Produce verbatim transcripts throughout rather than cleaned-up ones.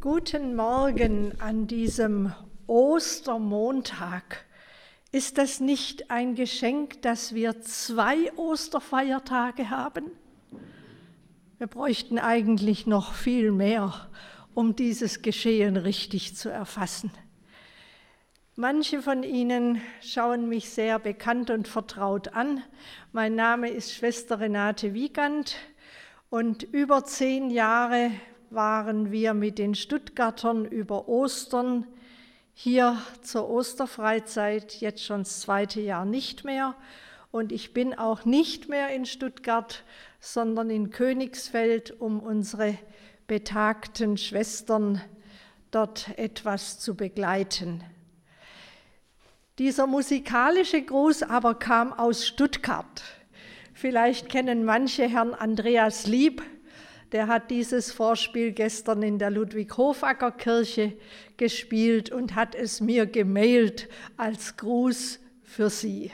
Guten Morgen an diesem Ostermontag. Ist das nicht ein Geschenk, dass wir zwei Osterfeiertage haben? Wir bräuchten eigentlich noch viel mehr, um dieses Geschehen richtig zu erfassen. Manche von Ihnen schauen mich sehr bekannt und vertraut an. Mein Name ist Schwester Renate Wiegand und über zehn Jahre waren wir mit den Stuttgartern über Ostern hier zur Osterfreizeit, jetzt schon das zweite Jahr nicht mehr. Und ich bin auch nicht mehr in Stuttgart, sondern in Königsfeld, um unsere betagten Schwestern dort etwas zu begleiten. Dieser musikalische Gruß aber kam aus Stuttgart. Vielleicht kennen manche Herrn Andreas Lieb. Der hat dieses Vorspiel gestern in der Ludwig-Hofacker-Kirche gespielt und hat es mir gemailt als Gruß für Sie.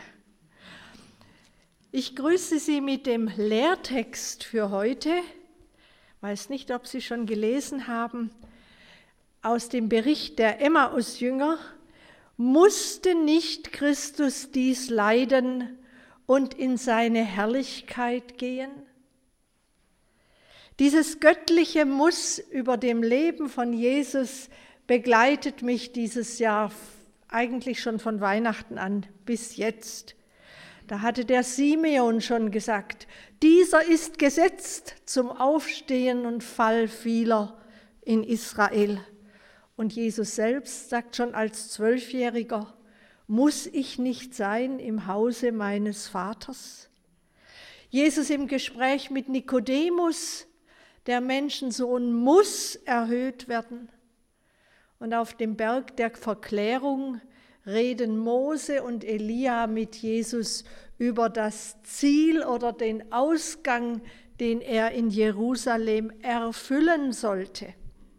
Ich grüße Sie mit dem Lehrtext für heute. Ich weiß nicht, ob Sie schon gelesen haben. Aus dem Bericht der Emmaus-Jünger: Musste nicht Christus dies leiden und in seine Herrlichkeit gehen? Dieses göttliche Muss über dem Leben von Jesus begleitet mich dieses Jahr eigentlich schon von Weihnachten an bis jetzt. Da hatte der Simeon schon gesagt, dieser ist gesetzt zum Aufstehen und Fall vieler in Israel. Und Jesus selbst sagt schon als Zwölfjähriger, muss ich nicht sein im Hause meines Vaters? Jesus im Gespräch mit Nikodemus, der Menschensohn muss erhöht werden. Und auf dem Berg der Verklärung reden Mose und Elia mit Jesus über das Ziel oder den Ausgang, den er in Jerusalem erfüllen sollte.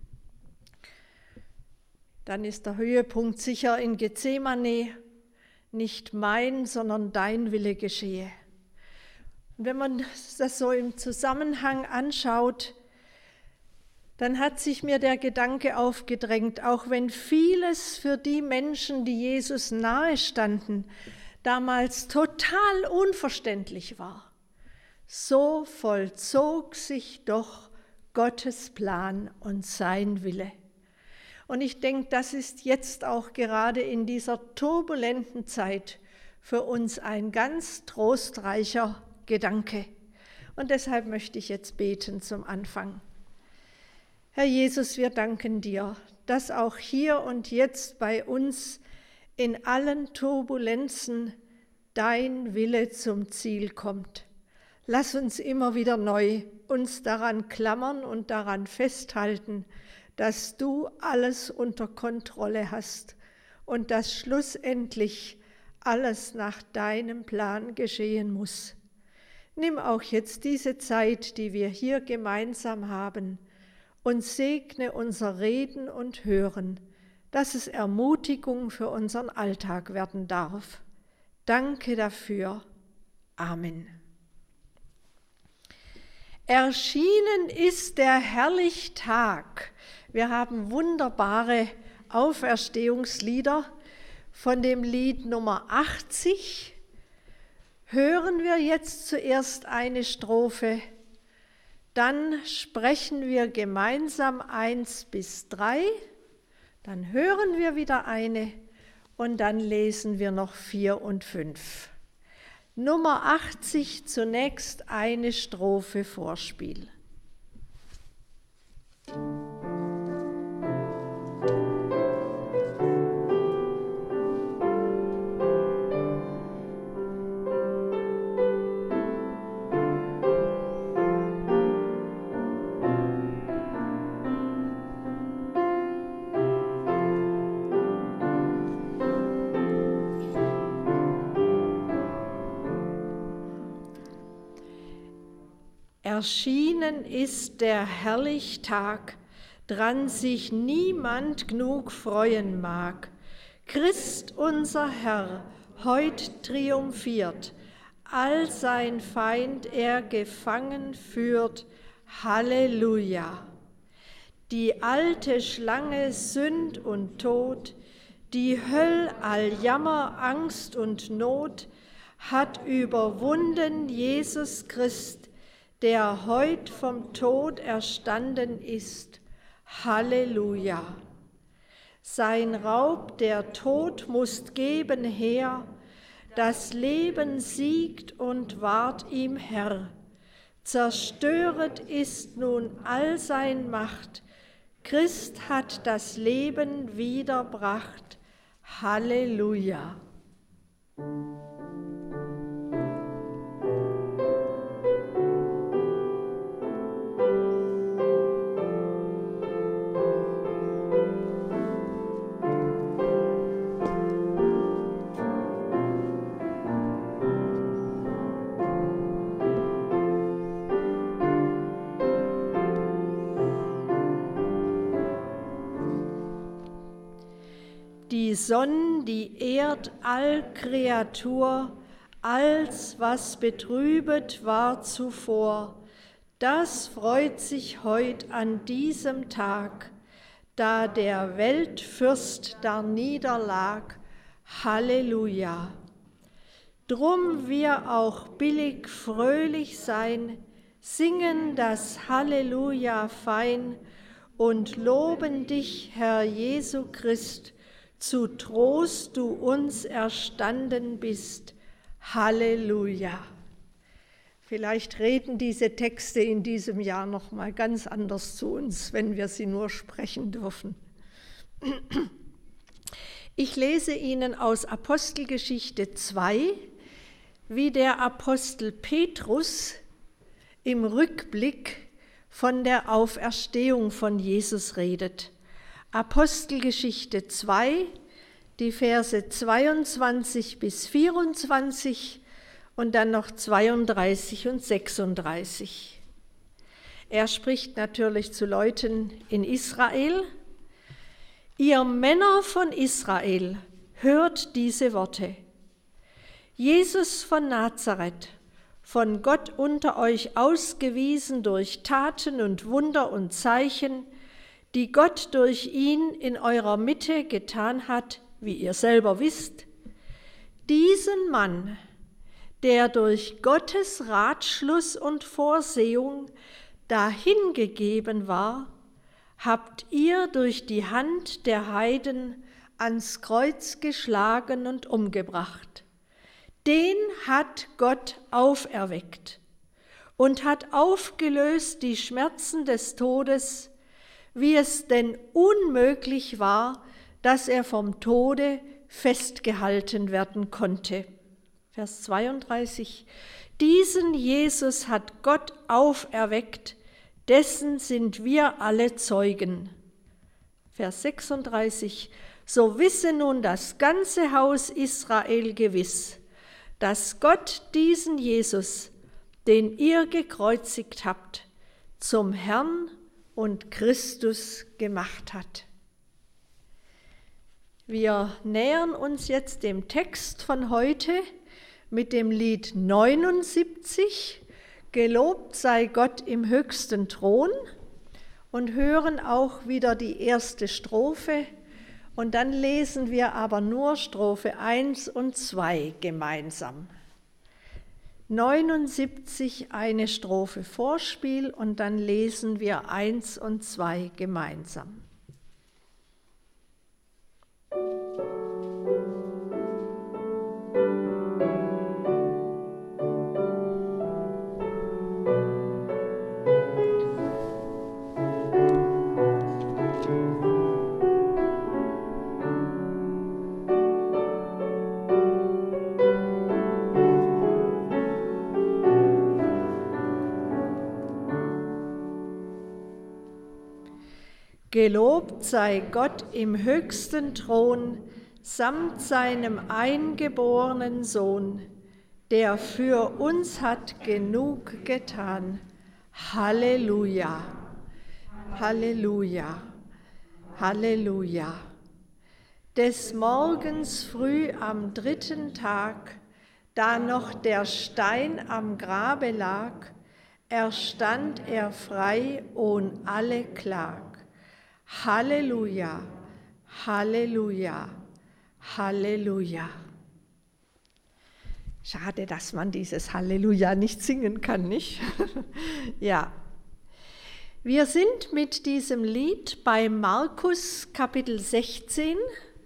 Dann ist der Höhepunkt sicher in Gethsemane, nicht mein, sondern dein Wille geschehe. Und wenn man das so im Zusammenhang anschaut, dann hat sich mir der Gedanke aufgedrängt, auch wenn vieles für die Menschen, die Jesus nahe standen, damals total unverständlich war, so vollzog sich doch Gottes Plan und sein Wille. Und ich denke, das ist jetzt auch gerade in dieser turbulenten Zeit für uns ein ganz trostreicher Gedanke. Und deshalb möchte ich jetzt beten zum Anfang. Herr Jesus, wir danken dir, dass auch hier und jetzt bei uns in allen Turbulenzen dein Wille zum Ziel kommt. Lass uns immer wieder neu uns daran klammern und daran festhalten, dass du alles unter Kontrolle hast und dass schlussendlich alles nach deinem Plan geschehen muss. Nimm auch jetzt diese Zeit, die wir hier gemeinsam haben, und segne unser Reden und Hören, dass es Ermutigung für unseren Alltag werden darf. Danke dafür. Amen. Erschienen ist der herrliche Tag. Wir haben wunderbare Auferstehungslieder. Von dem Lied Nummer achtzig hören wir jetzt zuerst eine Strophe, dann sprechen wir gemeinsam eins bis drei, dann hören wir wieder eine und dann lesen wir noch vier und fünf. Nummer achtzig, zunächst eine Strophe Vorspiel. Erschienen ist der herrliche Tag, dran sich niemand genug freuen mag. Christ unser Herr heut triumphiert, all sein Feind er gefangen führt. Halleluja! Die alte Schlange Sünd und Tod, die Höll all Jammer, Angst und Not, hat überwunden Jesus Christ, der heut vom Tod erstanden ist. Halleluja! Sein Raub, der Tod, mußt geben her, das Leben siegt und ward ihm Herr. Zerstöret ist nun all sein Macht, Christ hat das Leben wiederbracht. Halleluja! Die Sonn, die Erd, all Kreatur, als was betrübet war zuvor, das freut sich heut an diesem Tag, da der Weltfürst darniederlag. Halleluja! Drum wir auch billig fröhlich sein, singen das Halleluja fein und loben dich, Herr Jesu Christ, zu Trost du uns erstanden bist. Halleluja! Vielleicht reden diese Texte in diesem Jahr noch mal ganz anders zu uns, wenn wir sie nur sprechen dürfen. Ich lese Ihnen aus Apostelgeschichte zwei, wie der Apostel Petrus im Rückblick von der Auferstehung von Jesus redet. Apostelgeschichte zwei, die Verse zweiundzwanzig bis vierundzwanzig und dann noch zweiunddreißig und sechsunddreißig. Er spricht natürlich zu Leuten in Israel. Ihr Männer von Israel, hört diese Worte. Jesus von Nazareth, von Gott unter euch ausgewiesen durch Taten und Wunder und Zeichen, die Gott durch ihn in eurer Mitte getan hat, wie ihr selber wisst, diesen Mann, der durch Gottes Ratschluss und Vorsehung dahingegeben war, habt ihr durch die Hand der Heiden ans Kreuz geschlagen und umgebracht. Den hat Gott auferweckt und hat aufgelöst die Schmerzen des Todes, wie es denn unmöglich war, dass er vom Tode festgehalten werden konnte. Vers zweiunddreißig. Diesen Jesus hat Gott auferweckt, dessen sind wir alle Zeugen. Vers sechsunddreißig. So wisse nun das ganze Haus Israel gewiss, dass Gott diesen Jesus, den ihr gekreuzigt habt, zum Herrn und Christus gemacht hat. Wir nähern uns jetzt dem Text von heute mit dem Lied neunundsiebzig, Gelobt sei Gott im höchsten Thron, und hören auch wieder die erste Strophe, und dann lesen wir aber nur Strophe eins und zwei gemeinsam. neunundsiebzig eine Strophe Vorspiel und dann lesen wir eins und zwei gemeinsam. Gelobt sei Gott im höchsten Thron, samt seinem eingeborenen Sohn, der für uns hat genug getan. Halleluja, Halleluja, Halleluja. Des Morgens früh am dritten Tag, da noch der Stein am Grabe lag, erstand er frei ohn alle Klag. Halleluja, Halleluja, Halleluja. Schade, dass man dieses Halleluja nicht singen kann, nicht? Ja. Wir sind mit diesem Lied bei Markus Kapitel sechzehn,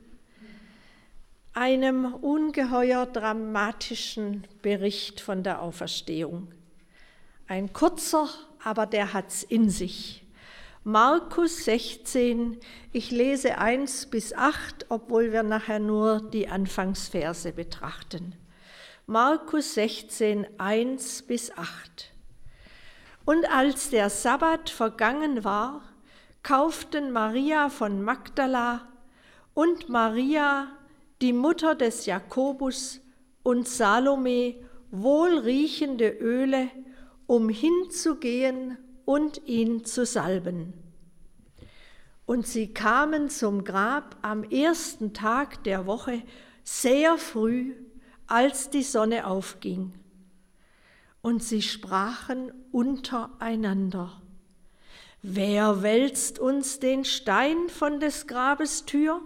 einem ungeheuer dramatischen Bericht von der Auferstehung. Ein kurzer, aber der hat's in sich. Markus sechzehn, ich lese eins bis acht, obwohl wir nachher nur die Anfangsverse betrachten. Markus sechzehn, eins bis acht. Und als der Sabbat vergangen war, kauften Maria von Magdala und Maria, die Mutter des Jakobus, und Salome wohlriechende Öle, um hinzugehen und ihn zu salben. Und sie kamen zum Grab am ersten Tag der Woche sehr früh, als die Sonne aufging. Und sie sprachen untereinander: Wer wälzt uns den Stein von des Grabes Tür?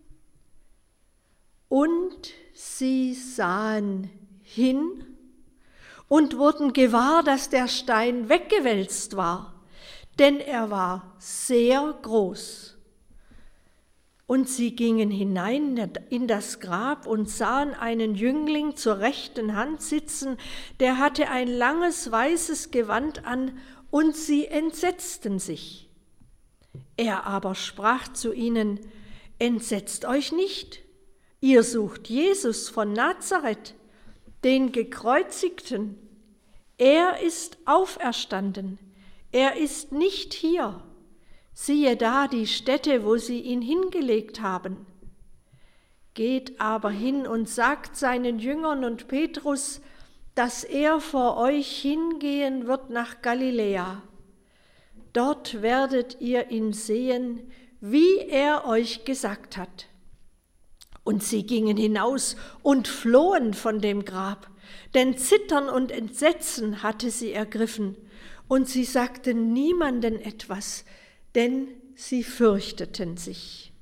Und sie sahen hin und wurden gewahr, dass der Stein weggewälzt war, denn er war sehr groß. Und sie gingen hinein in das Grab und sahen einen Jüngling zur rechten Hand sitzen, der hatte ein langes weißes Gewand an, und sie entsetzten sich. Er aber sprach zu ihnen: Entsetzt euch nicht, ihr sucht Jesus von Nazareth, den Gekreuzigten. Er ist auferstanden, er ist nicht hier. Siehe da die Stätte, wo sie ihn hingelegt haben. Geht aber hin und sagt seinen Jüngern und Petrus, dass er vor euch hingehen wird nach Galiläa. Dort werdet ihr ihn sehen, wie er euch gesagt hat. Und sie gingen hinaus und flohen von dem Grab, denn Zittern und Entsetzen hatte sie ergriffen, und sie sagten niemanden etwas, denn sie fürchteten sich.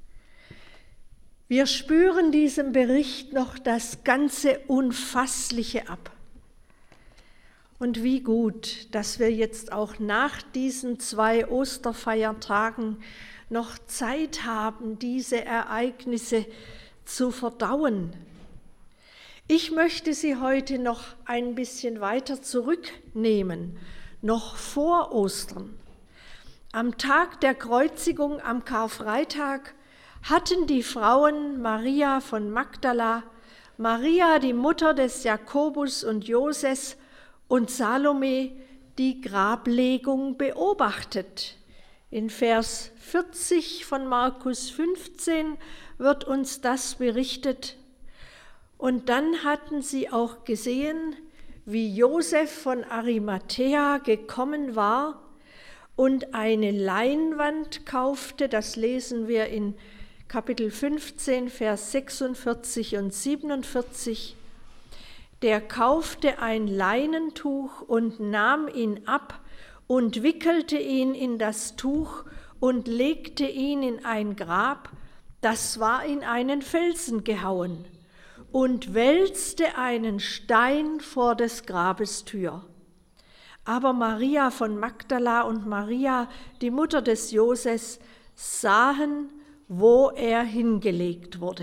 Wir spüren diesem Bericht noch das ganze Unfassliche ab. Und wie gut, dass wir jetzt auch nach diesen zwei Osterfeiertagen noch Zeit haben, diese Ereignisse zu verdauen. Ich möchte Sie heute noch ein bisschen weiter zurücknehmen, noch vor Ostern. Am Tag der Kreuzigung, am Karfreitag, hatten die Frauen Maria von Magdala, Maria, die Mutter des Jakobus und Joses, und Salome die Grablegung beobachtet. In Vers vierzig von Markus fünfzehn wird uns das berichtet. Und dann hatten sie auch gesehen, wie Josef von Arimathäa gekommen war und eine Leinwand kaufte. Das lesen wir in Kapitel fünfzehn, Vers sechsundvierzig und siebenundvierzig. Der kaufte ein Leinentuch und nahm ihn ab und wickelte ihn in das Tuch und legte ihn in ein Grab, das war in einen Felsen gehauen, und wälzte einen Stein vor des Grabes Tür. Aber Maria von Magdala und Maria, die Mutter des Joses, sahen, wo er hingelegt wurde.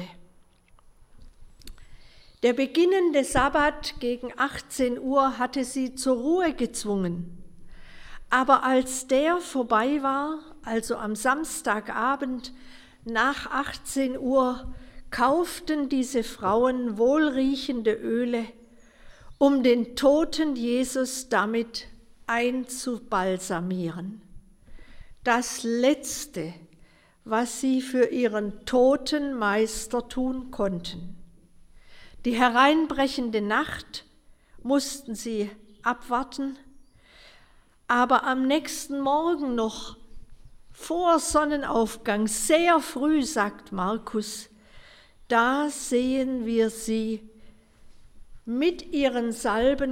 Der beginnende Sabbat gegen achtzehn Uhr hatte sie zur Ruhe gezwungen. Aber als der vorbei war, also am Samstagabend nach achtzehn Uhr, kauften diese Frauen wohlriechende Öle, um den toten Jesus damit einzubalsamieren. Das Letzte, was sie für ihren toten Meister tun konnten. Die hereinbrechende Nacht mussten sie abwarten, aber am nächsten Morgen noch vor Sonnenaufgang, sehr früh, sagt Markus, da sehen wir sie mit ihren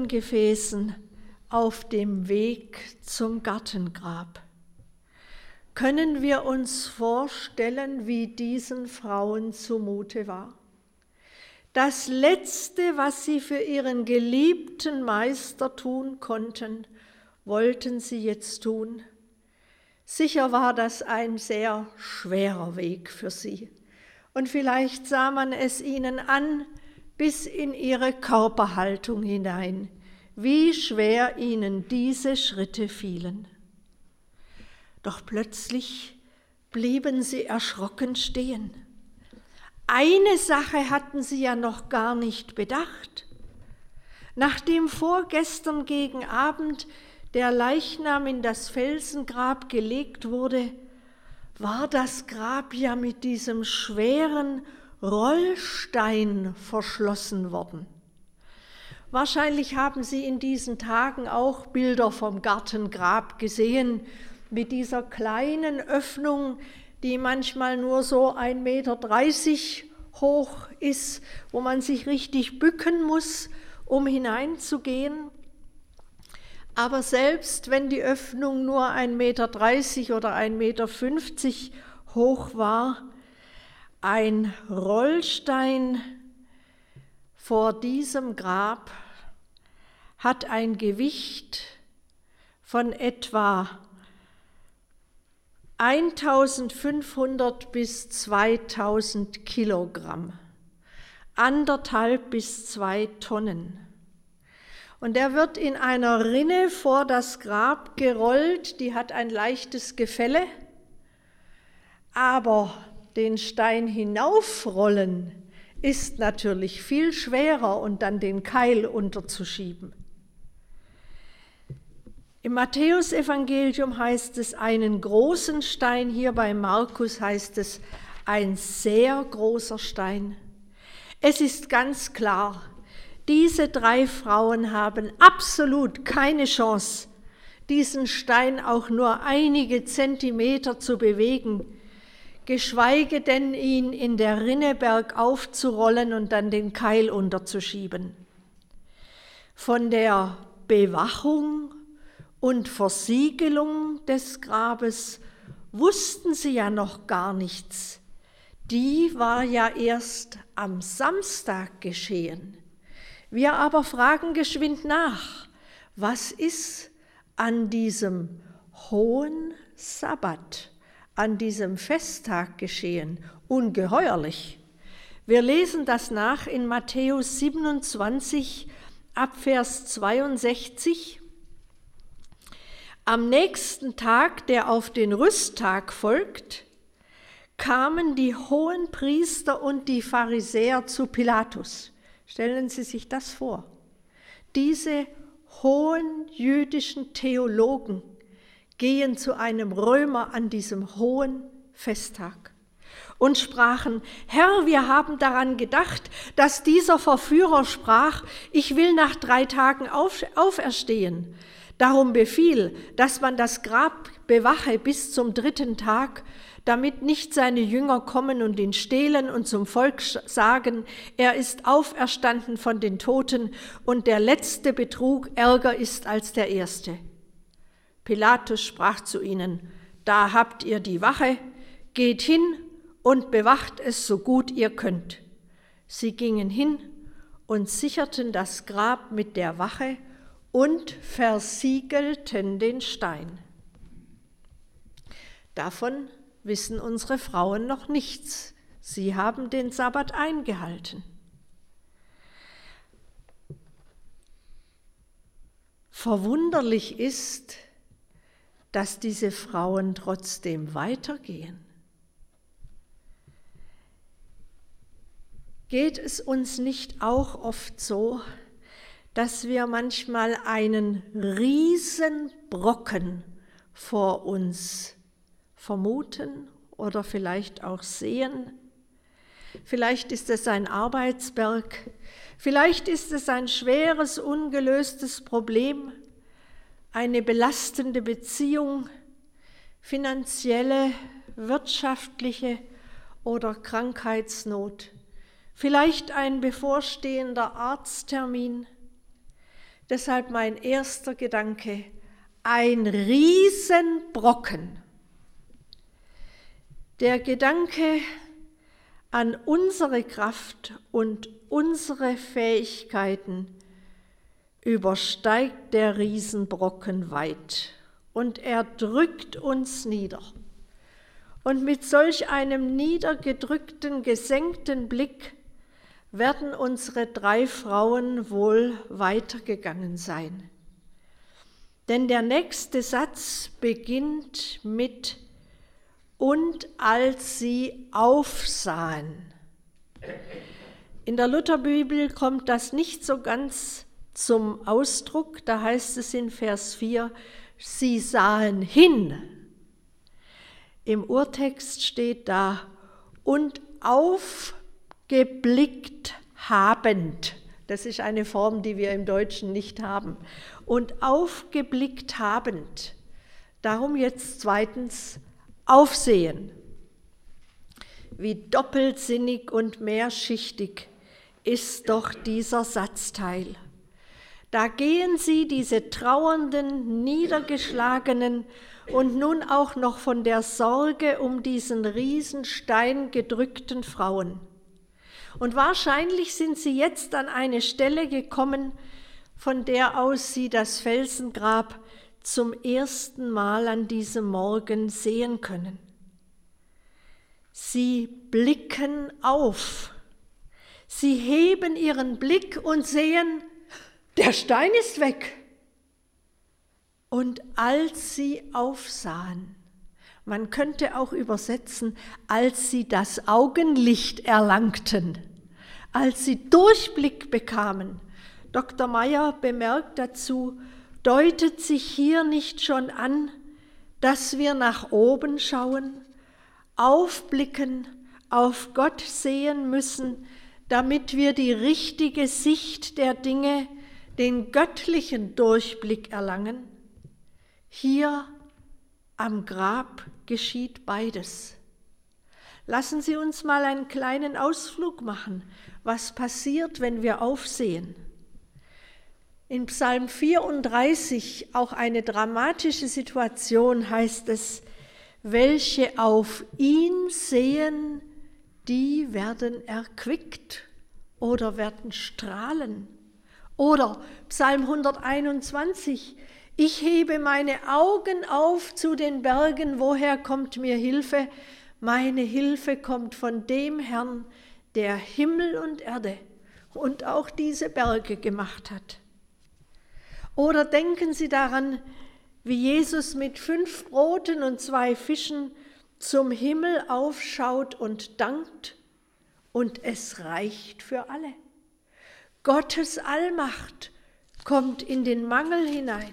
Salbengefäßen auf dem Weg zum Gartengrab. können wir uns vorstellen, wie diesen Frauen zumute war. Das Letzte, was sie für ihren geliebten Meister tun konnten, wollten sie jetzt tun. Sicher war das ein sehr schwerer Weg für sie. Und vielleicht sah man es ihnen an, bis in ihre Körperhaltung hinein, wie schwer ihnen diese Schritte fielen. Doch plötzlich blieben sie erschrocken stehen. Eine Sache hatten sie ja noch gar nicht bedacht. Nachdem vorgestern gegen Abend der Leichnam in das Felsengrab gelegt wurde, war das Grab ja mit diesem schweren Rollstein verschlossen worden. Wahrscheinlich haben Sie in diesen Tagen auch Bilder vom Gartengrab gesehen, mit dieser kleinen Öffnung, die manchmal nur so ein Meter dreißig hoch ist, wo man sich richtig bücken muss, um hineinzugehen. Aber selbst wenn die Öffnung nur ein Meter dreißig oder ein Meter fünfzig hoch war, ein Rollstein vor diesem Grab hat ein Gewicht von etwa eintausendfünfhundert bis zweitausend Kilogramm, anderthalb bis zwei Tonnen. Und er wird in einer Rinne vor das Grab gerollt, die hat ein leichtes Gefälle, aber den Stein hinaufrollen ist natürlich viel schwerer und dann den Keil unterzuschieben. Im Matthäusevangelium heißt es einen großen Stein, hier bei Markus heißt es ein sehr großer Stein. Es ist ganz klar, diese drei Frauen haben absolut keine Chance, diesen Stein auch nur einige Zentimeter zu bewegen, geschweige denn ihn in der Rinne bergauf zu rollen und dann den Keil unterzuschieben. Von der Bewachung und Versiegelung des Grabes wussten sie ja noch gar nichts. Die war ja erst am Samstag geschehen. Wir aber fragen geschwind nach, was ist an diesem hohen Sabbat, an diesem Festtag geschehen? Ungeheuerlich. Wir lesen das nach in Matthäus siebenundzwanzig, ab Vers zweiundsechzig. Am nächsten Tag, der auf den Rüsttag folgt, kamen die Hohenpriester und die Pharisäer zu Pilatus. Stellen Sie sich das vor. Diese hohen jüdischen Theologen gehen zu einem Römer an diesem hohen Festtag und sprachen: Herr, wir haben daran gedacht, dass dieser Verführer sprach, ich will nach drei Tagen auf, auferstehen. Darum befiehl, dass man das Grab bewache bis zum dritten Tag, damit nicht seine Jünger kommen und ihn stehlen und zum Volk sagen, er ist auferstanden von den Toten und der letzte Betrug ärger ist als der erste. Pilatus sprach zu ihnen: Da habt ihr die Wache, geht hin und bewacht es so gut ihr könnt. Sie gingen hin und sicherten das Grab mit der Wache und versiegelten den Stein. Davon wissen unsere Frauen noch nichts. Sie haben den Sabbat eingehalten. Verwunderlich ist, dass diese Frauen trotzdem weitergehen. Geht es uns nicht auch oft so, dass wir manchmal einen Riesenbrocken vor uns vermuten oder vielleicht auch sehen? Vielleicht ist es ein Arbeitsberg, vielleicht ist es ein schweres, ungelöstes Problem, eine belastende Beziehung, finanzielle, wirtschaftliche oder Krankheitsnot, vielleicht ein bevorstehender Arzttermin. Deshalb mein erster Gedanke: ein Riesenbrocken. Der Gedanke an unsere Kraft und unsere Fähigkeiten übersteigt der Riesenbrocken weit und er drückt uns nieder. Und mit solch einem niedergedrückten, gesenkten Blick werden unsere drei Frauen wohl weitergegangen sein. Denn der nächste Satz beginnt mit „und als sie aufsahen“. In der Lutherbibel kommt das nicht so ganz zum Ausdruck, da heißt es in Vers vier, sie sahen hin. Im Urtext steht da, und aufgeblickt habend. Das ist eine Form, die wir im Deutschen nicht haben. Und aufgeblickt habend. Darum jetzt zweitens aufsehen. Wie doppelsinnig und mehrschichtig ist doch dieser Satzteil. Da gehen sie, diese trauernden, niedergeschlagenen und nun auch noch von der Sorge um diesen Riesenstein gedrückten Frauen. Und wahrscheinlich sind sie jetzt an eine Stelle gekommen, von der aus sie das Felsengrab zum ersten Mal an diesem Morgen sehen können. Sie blicken auf. Sie heben ihren Blick und sehen, der Stein ist weg. Und als sie aufsahen, man könnte auch übersetzen, als sie das Augenlicht erlangten, als sie Durchblick bekamen. Doktor Meyer bemerkt dazu, deutet sich hier nicht schon an, dass wir nach oben schauen, aufblicken, auf Gott sehen müssen, damit wir die richtige Sicht der Dinge, den göttlichen Durchblick erlangen? Hier am Grab geschieht beides. Lassen Sie uns mal einen kleinen Ausflug machen, was passiert, wenn wir aufsehen. In Psalm vierunddreißig, auch eine dramatische Situation, heißt es, welche auf ihn sehen, die werden erquickt oder werden strahlen. Oder Psalm hunderteinundzwanzig, ich hebe meine Augen auf zu den Bergen, woher kommt mir Hilfe? Meine Hilfe kommt von dem Herrn, der Himmel und Erde und auch diese Berge gemacht hat. Oder denken Sie daran, wie Jesus mit fünf Broten und zwei Fischen zum Himmel aufschaut und dankt, und es reicht für alle. Gottes Allmacht kommt in den Mangel hinein.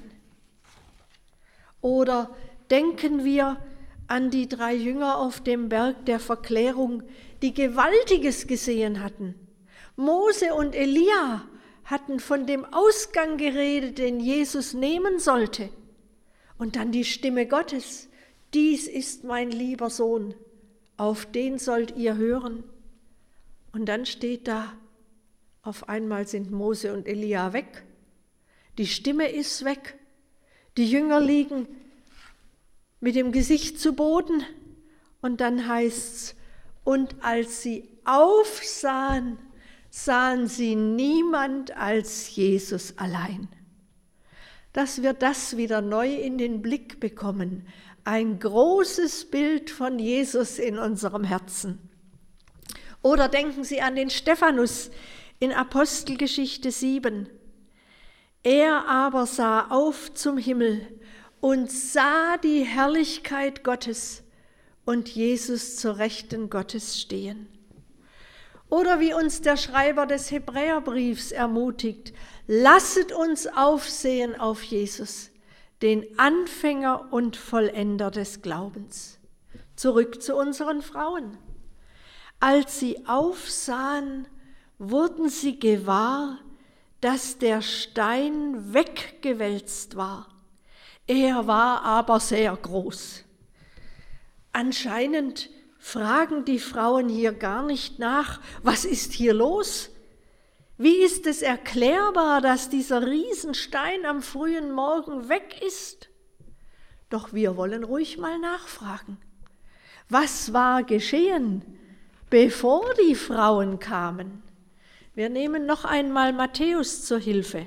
Oder denken wir an die drei Jünger auf dem Berg der Verklärung, die Gewaltiges gesehen hatten. Mose und Elia hatten von dem Ausgang geredet, den Jesus nehmen sollte. Und dann die Stimme Gottes, dies ist mein lieber Sohn, auf den sollt ihr hören. Und dann steht da, auf einmal sind Mose und Elia weg. Die Stimme ist weg. Die Jünger liegen mit dem Gesicht zu Boden. Und dann heißt's, und als sie aufsahen, sahen sie niemand als Jesus allein. Dass wir das wieder neu in den Blick bekommen, ein großes Bild von Jesus in unserem Herzen. Oder denken Sie an den Stephanus in Apostelgeschichte sieben. Er aber sah auf zum Himmel und sah die Herrlichkeit Gottes und Jesus zur Rechten Gottes stehen. Oder wie uns der Schreiber des Hebräerbriefs ermutigt, lasset uns aufsehen auf Jesus, den Anfänger und Vollender des Glaubens. Zurück zu unseren Frauen. Als sie aufsahen, wurden sie gewahr, dass der Stein weggewälzt war. Er war aber sehr groß. Anscheinend fragen die Frauen hier gar nicht nach, was ist hier los? Wie ist es erklärbar, dass dieser Riesenstein am frühen Morgen weg ist? Doch wir wollen ruhig mal nachfragen. Was war geschehen, bevor die Frauen kamen? Wir nehmen noch einmal Matthäus zur Hilfe.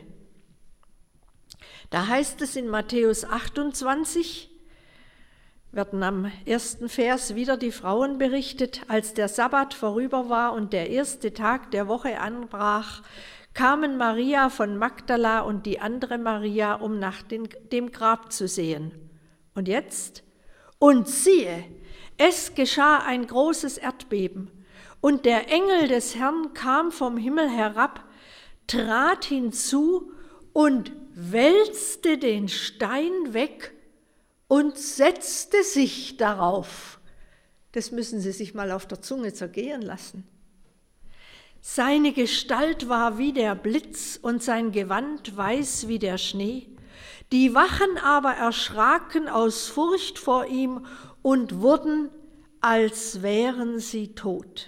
Da heißt es in Matthäus achtundzwanzig, werden am ersten Vers wieder die Frauen berichtet, als der Sabbat vorüber war und der erste Tag der Woche anbrach, kamen Maria von Magdala und die andere Maria, um nach dem Grab zu sehen. Und jetzt? Und siehe, es geschah ein großes Erdbeben, und der Engel des Herrn kam vom Himmel herab, trat hinzu und wälzte den Stein weg und setzte sich darauf. Das müssen Sie sich mal auf der Zunge zergehen lassen. Seine Gestalt war wie der Blitz und sein Gewand weiß wie der Schnee. Die Wachen aber erschraken aus Furcht vor ihm und wurden, als wären sie tot.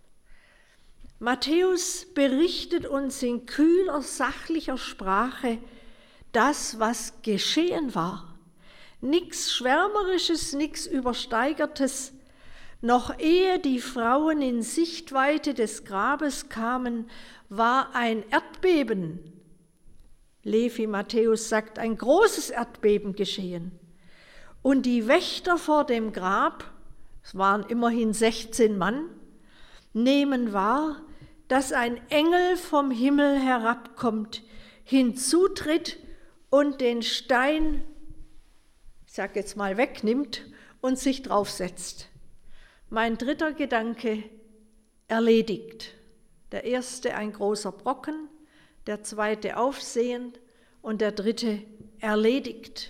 Matthäus berichtet uns in kühler, sachlicher Sprache das, was geschehen war. Nichts Schwärmerisches, nichts Übersteigertes. Noch ehe die Frauen in Sichtweite des Grabes kamen, war ein Erdbeben. Levi Matthäus sagt, ein großes Erdbeben geschehen. Und die Wächter vor dem Grab, es waren immerhin sechzehn Mann, nehmen wahr, dass ein Engel vom Himmel herabkommt, hinzutritt und den Stein, ich sage jetzt mal, wegnimmt und sich draufsetzt. Mein dritter Gedanke, erledigt. Der erste ein großer Brocken, der zweite aufsehend und der dritte erledigt.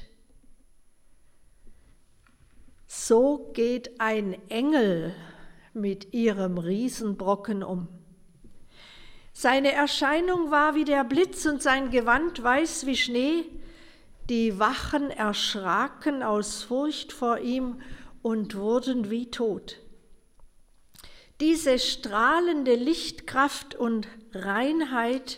So geht ein Engel mit ihrem Riesenbrocken um. Seine Erscheinung war wie der Blitz und sein Gewand weiß wie Schnee. Die Wachen erschraken aus Furcht vor ihm und wurden wie tot. Diese strahlende Lichtkraft und Reinheit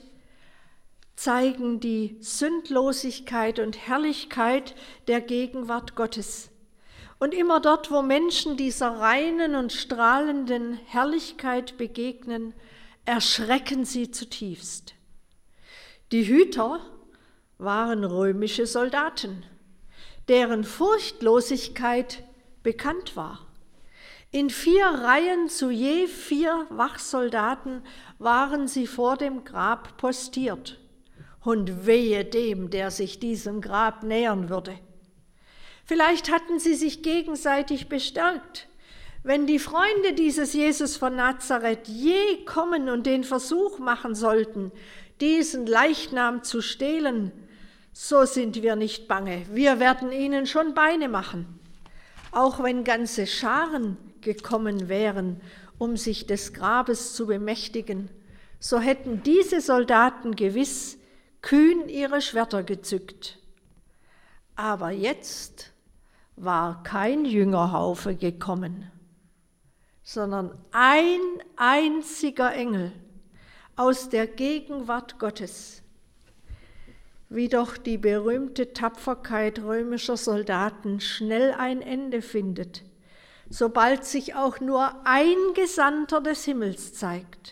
zeigen die Sündlosigkeit und Herrlichkeit der Gegenwart Gottes. Und immer dort, wo Menschen dieser reinen und strahlenden Herrlichkeit begegnen, erschrecken sie zutiefst. Die Hüter waren römische Soldaten, deren Furchtlosigkeit bekannt war. In vier Reihen zu je vier Wachsoldaten waren sie vor dem Grab postiert. Und wehe dem, der sich diesem Grab nähern würde. Vielleicht hatten sie sich gegenseitig bestärkt. Wenn die Freunde dieses Jesus von Nazareth je kommen und den Versuch machen sollten, diesen Leichnam zu stehlen, so sind wir nicht bange. Wir werden ihnen schon Beine machen. Auch wenn ganze Scharen gekommen wären, um sich des Grabes zu bemächtigen, so hätten diese Soldaten gewiss kühn ihre Schwerter gezückt. Aber jetzt war kein Jüngerhaufe gekommen, sondern ein einziger Engel aus der Gegenwart Gottes. Wie doch die berühmte Tapferkeit römischer Soldaten schnell ein Ende findet, sobald sich auch nur ein Gesandter des Himmels zeigt.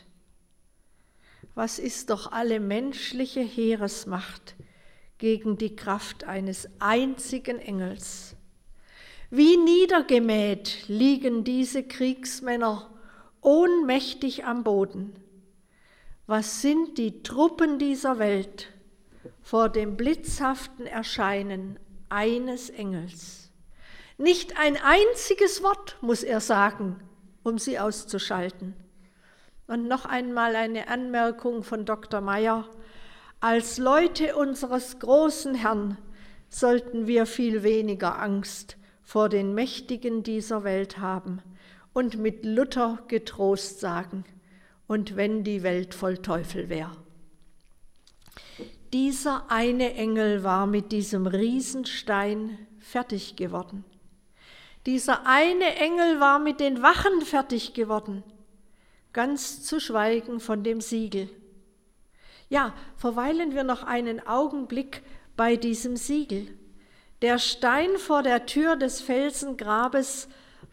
Was ist doch alle menschliche Heeresmacht gegen die Kraft eines einzigen Engels? Wie niedergemäht liegen diese Kriegsmänner ohnmächtig am Boden. Was sind die Truppen dieser Welt vor dem blitzhaften Erscheinen eines Engels? Nicht ein einziges Wort muss er sagen, um sie auszuschalten. Und noch einmal eine Anmerkung von Doktor Meyer. Als Leute unseres großen Herrn sollten wir viel weniger Angst vor den Mächtigen dieser Welt haben und mit Luther getrost sagen, und wenn die Welt voll Teufel wäre. Dieser eine Engel war mit diesem Riesenstein fertig geworden. Dieser eine Engel war mit den Wachen fertig geworden, ganz zu schweigen von dem Siegel. Ja, verweilen wir noch einen Augenblick bei diesem Siegel. Der Stein vor der Tür des Felsengrabes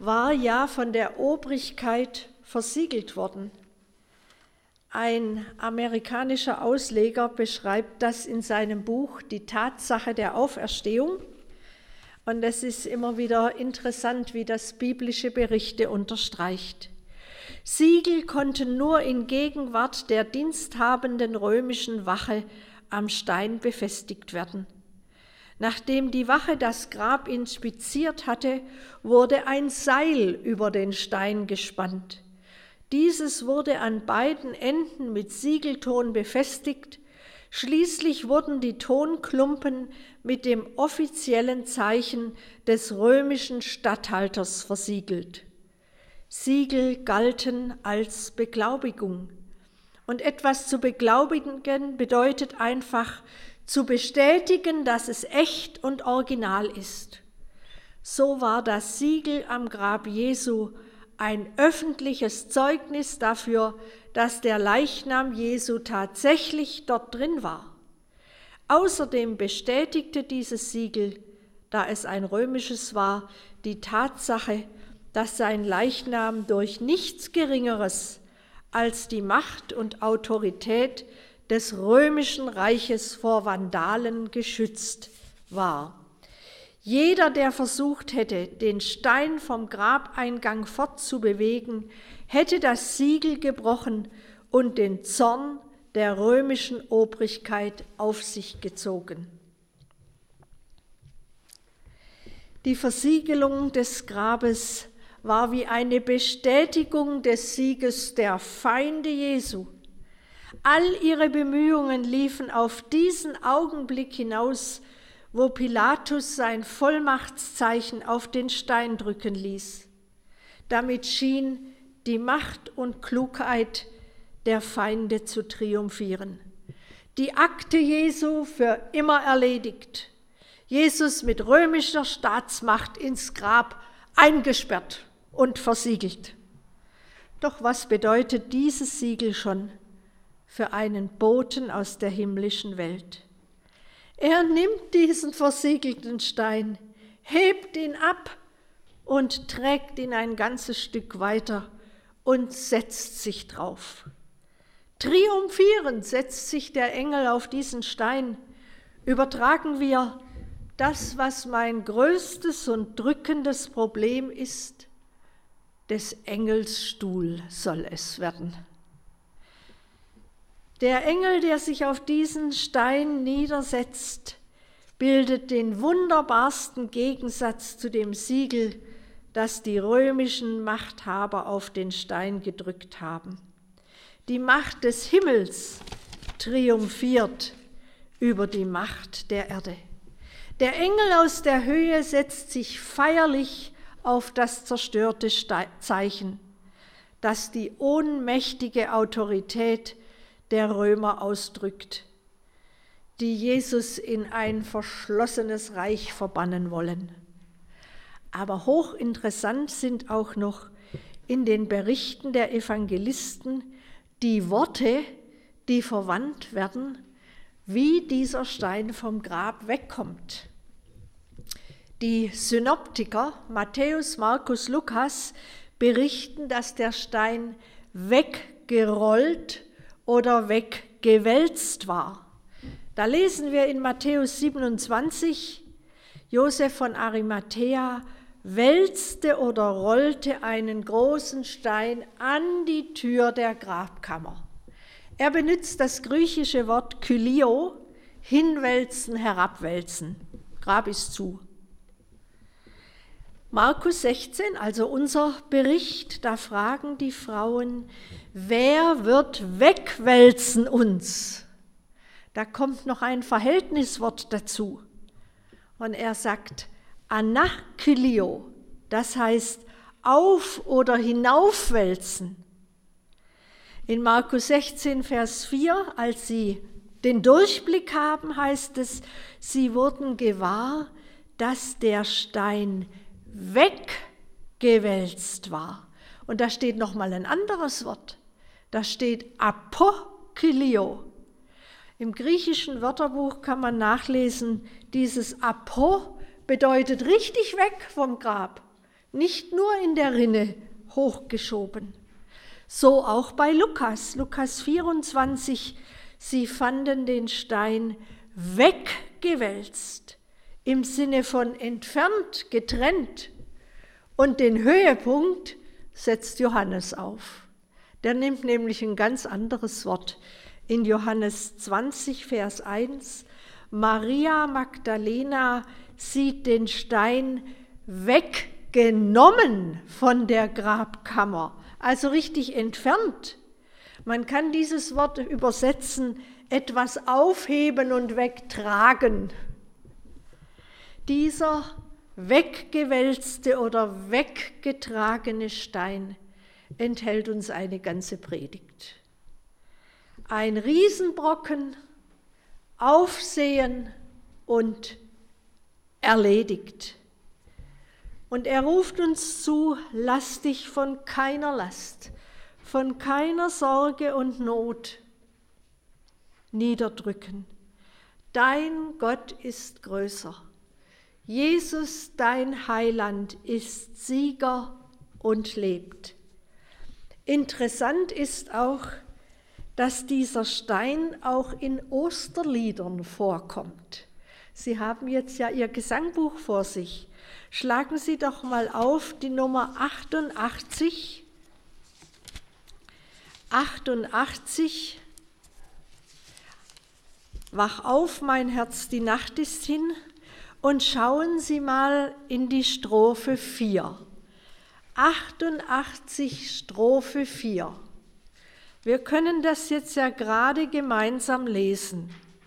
war ja von der Obrigkeit versiegelt worden. Ein amerikanischer Ausleger beschreibt das in seinem Buch Die Tatsache der Auferstehung. Und es ist immer wieder interessant, wie das biblische Berichte unterstreicht. Siegel konnten nur in Gegenwart der diensthabenden römischen Wache am Stein befestigt werden. Nachdem die Wache das Grab inspiziert hatte, wurde ein Seil über den Stein gespannt. Dieses wurde an beiden Enden mit Siegelton befestigt. Schließlich wurden die Tonklumpen mit dem offiziellen Zeichen des römischen Statthalters versiegelt. Siegel galten als Beglaubigung. Und etwas zu beglaubigen bedeutet einfach, zu bestätigen, dass es echt und original ist. So war das Siegel am Grab Jesu ein öffentliches Zeugnis dafür, dass der Leichnam Jesu tatsächlich dort drin war. Außerdem bestätigte dieses Siegel, da es ein römisches war, die Tatsache, dass sein Leichnam durch nichts Geringeres als die Macht und Autorität des römischen Reiches vor Vandalen geschützt war. Jeder, der versucht hätte, den Stein vom Grabeingang fortzubewegen, hätte das Siegel gebrochen und den Zorn der römischen Obrigkeit auf sich gezogen. Die Versiegelung des Grabes war wie eine Bestätigung des Sieges der Feinde Jesu. All ihre Bemühungen liefen auf diesen Augenblick hinaus, wo Pilatus sein Vollmachtszeichen auf den Stein drücken ließ. Damit schien die Macht und Klugheit der Feinde zu triumphieren. Die Akte Jesu für immer erledigt. Jesus mit römischer Staatsmacht ins Grab eingesperrt und versiegelt. Doch was bedeutet dieses Siegel schon für einen Boten aus der himmlischen Welt? Er nimmt diesen versiegelten Stein, hebt ihn ab und trägt ihn ein ganzes Stück weiter und setzt sich drauf. Triumphierend setzt sich der Engel auf diesen Stein. Übertragen wir: Das, was mein größtes und drückendes Problem ist, des Engels Stuhl soll es werden. Der Engel, der sich auf diesen Stein niedersetzt, bildet den wunderbarsten Gegensatz zu dem Siegel, das die römischen Machthaber auf den Stein gedrückt haben. Die Macht des Himmels triumphiert über die Macht der Erde. Der Engel aus der Höhe setzt sich feierlich auf das zerstörte Zeichen, das die ohnmächtige Autorität der Römer ausdrückt, die Jesus in ein verschlossenes Reich verbannen wollen. Aber hochinteressant sind auch noch in den Berichten der Evangelisten die Worte, die verwandt werden, wie dieser Stein vom Grab wegkommt. Die Synoptiker Matthäus, Markus, Lukas berichten, dass der Stein weggerollt oder weggewälzt war. Da lesen wir in Matthäus siebenundzwanzig, Josef von Arimathäa wälzte oder rollte einen großen Stein an die Tür der Grabkammer. Er benutzt das griechische Wort kylio, hinwälzen, herabwälzen. Grab ist zu. Markus sechzehn, also unser Bericht, da fragen die Frauen: Wer wird wegwälzen uns? Da kommt noch ein Verhältniswort dazu. Und er sagt anakylio, das heißt auf- oder hinaufwälzen. In Markus sechzehn, Vers vier, als sie den Durchblick haben, heißt es, sie wurden gewahr, dass der Stein weggewälzt war. Und da steht nochmal ein anderes Wort. Da steht apokylio. Im griechischen Wörterbuch kann man nachlesen, dieses apo bedeutet richtig weg vom Grab, nicht nur in der Rinne hochgeschoben. So auch bei Lukas, Lukas vierundzwanzig, sie fanden den Stein weggewälzt, im Sinne von entfernt, getrennt. Und den Höhepunkt setzt Johannes auf. Der nimmt nämlich ein ganz anderes Wort. In Johannes zwanzig, Vers eins, Maria Magdalena sieht den Stein weggenommen von der Grabkammer, also richtig entfernt. Man kann dieses Wort übersetzen, etwas aufheben und wegtragen. Dieser weggewälzte oder weggetragene Stein enthält uns eine ganze Predigt. Ein Riesenbrocken, Aufsehen und erledigt. Und er ruft uns zu, lass dich von keiner Last, von keiner Sorge und Not niederdrücken. Dein Gott ist größer. Jesus, dein Heiland, ist Sieger und lebt. Interessant ist auch, dass dieser Stein auch in Osterliedern vorkommt. Sie haben jetzt ja Ihr Gesangbuch vor sich. Schlagen Sie doch mal auf die Nummer achtundachtzig. achtundachtzig. Wach auf, mein Herz, die Nacht ist hin. Und schauen Sie mal in die Strophe vier. achtundachtzig, Strophe vier. Wir können das jetzt ja gerade gemeinsam lesen.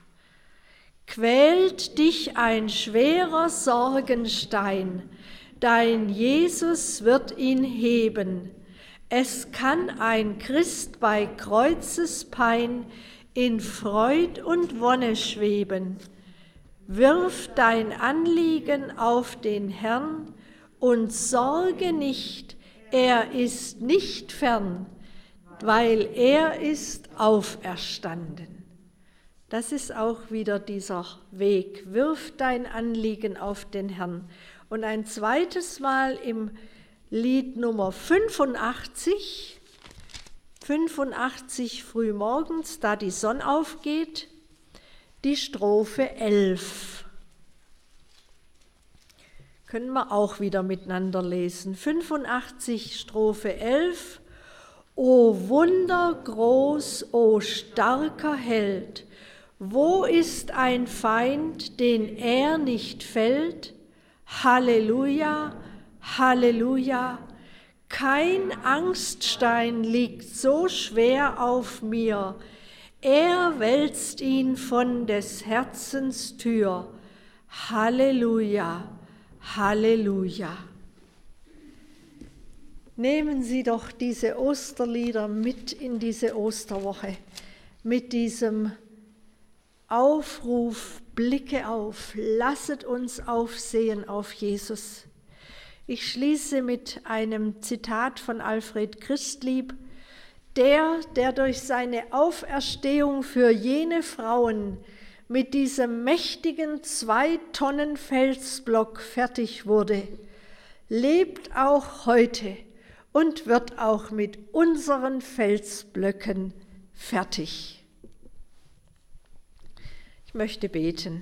Quält dich ein schwerer Sorgenstein, dein Jesus wird ihn heben. Es kann ein Christ bei Kreuzespein in Freud und Wonne schweben. Wirf dein Anliegen auf den Herrn und sorge nicht, er ist nicht fern, weil er ist auferstanden. Das ist auch wieder dieser Weg. Wirf dein Anliegen auf den Herrn. Und ein zweites Mal im Lied Nummer fünfundachtzig, fünfundachtzig frühmorgens, da die Sonne aufgeht, die Strophe elf. Können wir auch wieder miteinander lesen. fünfundachtzig, Strophe elf. O wundergroß, o starker Held, wo ist ein Feind, den er nicht fällt? Halleluja, Halleluja, kein Angststein liegt so schwer auf mir, er wälzt ihn von des Herzens Tür. Halleluja, Halleluja. Nehmen Sie doch diese Osterlieder mit in diese Osterwoche, mit diesem Aufruf, blicke auf, lasset uns aufsehen auf Jesus. Ich schließe mit einem Zitat von Alfred Christlieb: Der, der durch seine Auferstehung für jene Frauen mit diesem mächtigen zwei Tonnen Felsblock fertig wurde, lebt auch heute und wird auch mit unseren Felsblöcken fertig. Ich möchte beten.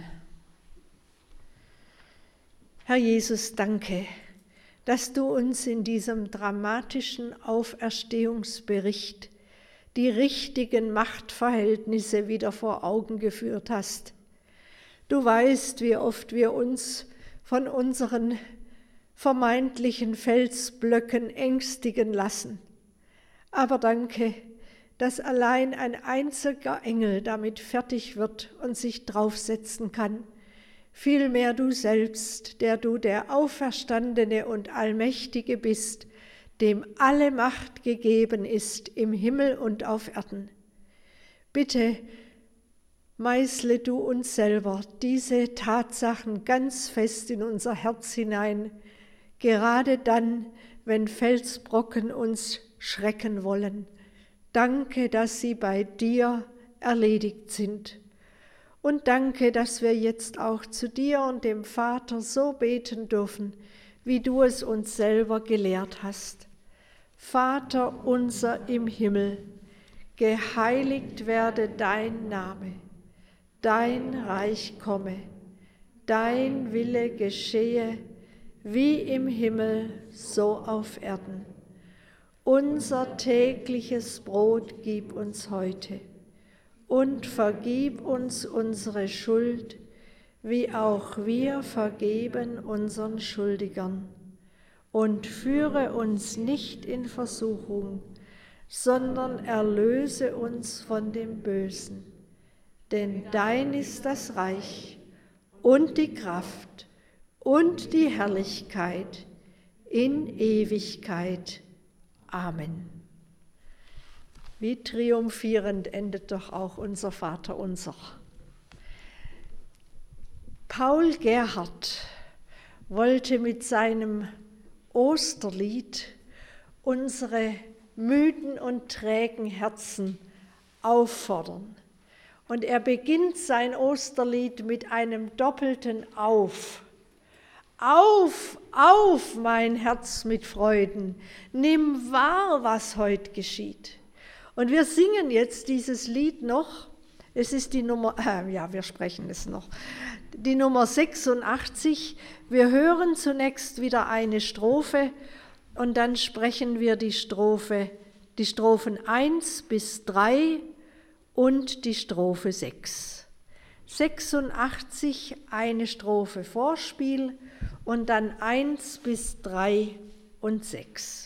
Herr Jesus, danke, dass du uns in diesem dramatischen Auferstehungsbericht die richtigen Machtverhältnisse wieder vor Augen geführt hast. Du weißt, wie oft wir uns von unseren vermeintlichen Felsblöcken ängstigen lassen. Aber danke, dass allein ein einziger Engel damit fertig wird und sich draufsetzen kann. Vielmehr du selbst, der du der Auferstandene und Allmächtige bist, dem alle Macht gegeben ist im Himmel und auf Erden. Bitte meißle du uns selber diese Tatsachen ganz fest in unser Herz hinein, gerade dann, wenn Felsbrocken uns schrecken wollen. Danke, dass sie bei dir erledigt sind. Und danke, dass wir jetzt auch zu dir und dem Vater so beten dürfen, wie du es uns selber gelehrt hast. Vater unser im Himmel, geheiligt werde dein Name, dein Reich komme, dein Wille geschehe, wie im Himmel, so auf Erden. Unser tägliches Brot gib uns heute und vergib uns unsere Schuld, wie auch wir vergeben unseren Schuldigern. Und führe uns nicht in Versuchung, sondern erlöse uns von dem Bösen. Denn dein ist das Reich und die Kraft und die Herrlichkeit in Ewigkeit. Amen. Wie triumphierend endet doch auch unser Vaterunser. Paul Gerhardt wollte mit seinem Osterlied unsere müden und trägen Herzen auffordern. Und er beginnt sein Osterlied mit einem doppelten Auf. Auf, auf, mein Herz mit Freuden, nimm wahr, was heute geschieht. Und wir singen jetzt dieses Lied noch. Es ist die Nummer, äh, ja, wir sprechen es noch, die Nummer sechsundachtzig. Wir hören zunächst wieder eine Strophe und dann sprechen wir die Strophe, die Strophen eins bis drei und die Strophe sechs. sechsundachtzig, eine Strophe Vorspiel und dann eins bis drei und sechs.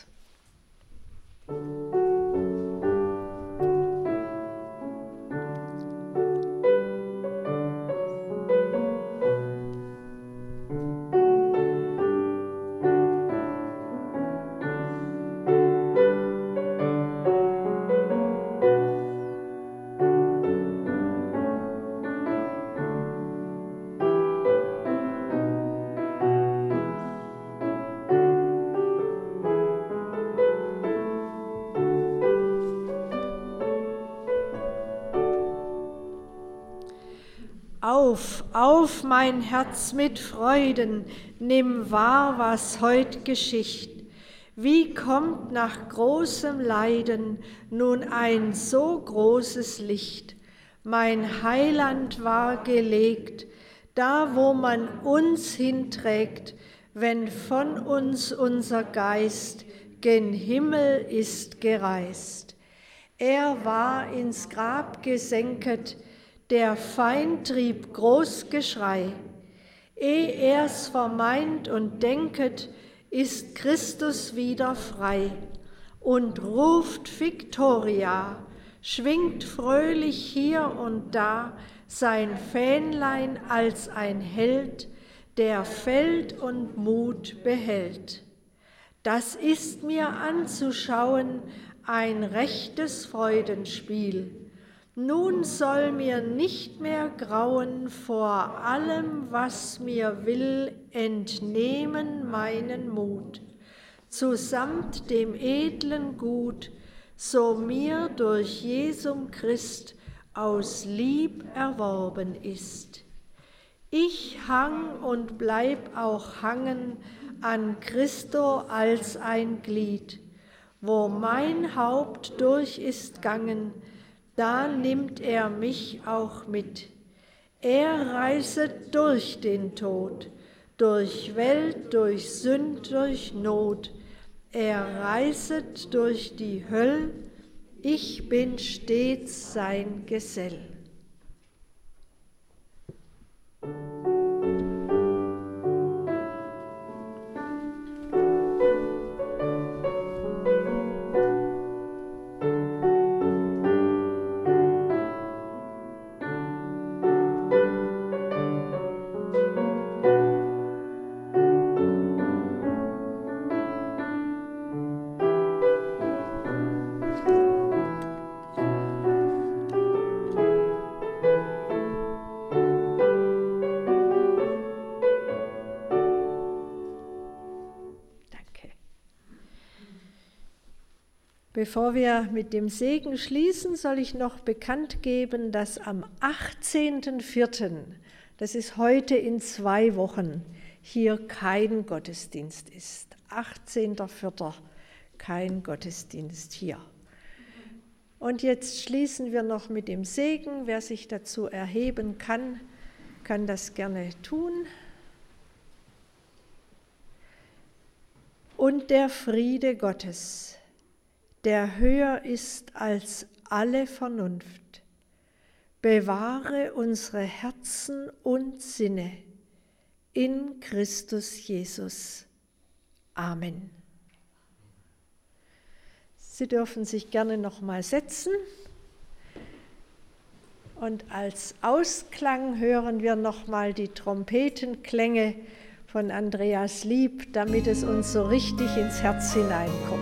Auf, auf mein Herz mit Freuden, nimm wahr, was heut geschicht. Wie kommt nach großem Leiden nun ein so großes Licht? Mein Heiland war gelegt, da wo man uns hinträgt, wenn von uns unser Geist gen Himmel ist gereist. Er war ins Grab gesenket, der Feind trieb groß Geschrei. Eh er's vermeint und denket, ist Christus wieder frei und ruft Victoria, schwingt fröhlich hier und da sein Fähnlein als ein Held, der Feld und Mut behält. Das ist mir anzuschauen ein rechtes Freudenspiel. Nun soll mir nicht mehr grauen vor allem, was mir will, entnehmen meinen Mut, zusamt dem edlen Gut, so mir durch Jesum Christ aus Lieb erworben ist. Ich hang und bleib auch hangen an Christo als ein Glied, wo mein Haupt durch ist gangen, da nimmt er mich auch mit. Er reiset durch den Tod, durch Welt, durch Sünd, durch Not. Er reiset durch die Höll, ich bin stets sein Gesell. Bevor wir mit dem Segen schließen, soll ich noch bekannt geben, dass am achtzehnten vierten, das ist heute in zwei Wochen, hier kein Gottesdienst ist. achtzehnter vierter kein Gottesdienst hier. Und jetzt schließen wir noch mit dem Segen. Wer sich dazu erheben kann, kann das gerne tun. Und der Friede Gottes, der höher ist als alle Vernunft, bewahre unsere Herzen und Sinne in Christus Jesus. Amen. Sie dürfen sich gerne noch mal setzen. Und als Ausklang hören wir noch mal die Trompetenklänge von Andreas Lieb, damit es uns so richtig ins Herz hineinkommt.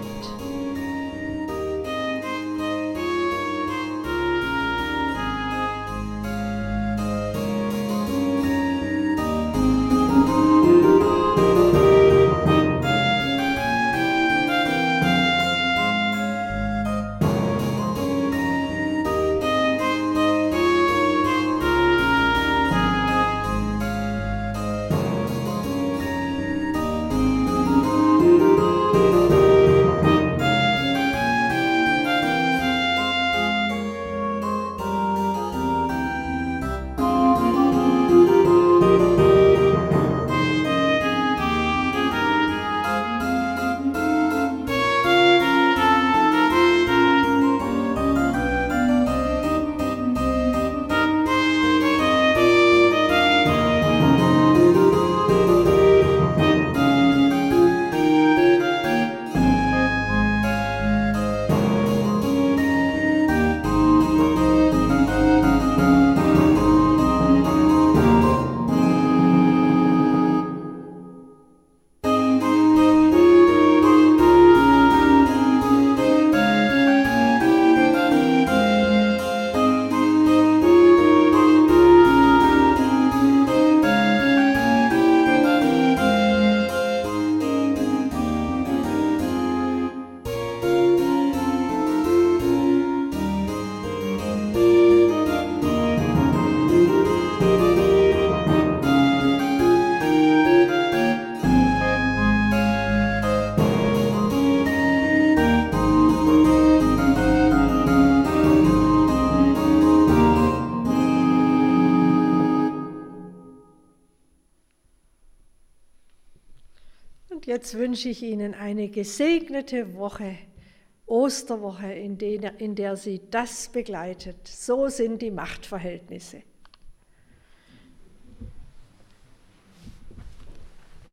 Jetzt wünsche ich Ihnen eine gesegnete Woche, Osterwoche, in der, in der Sie das begleitet. So sind die Machtverhältnisse.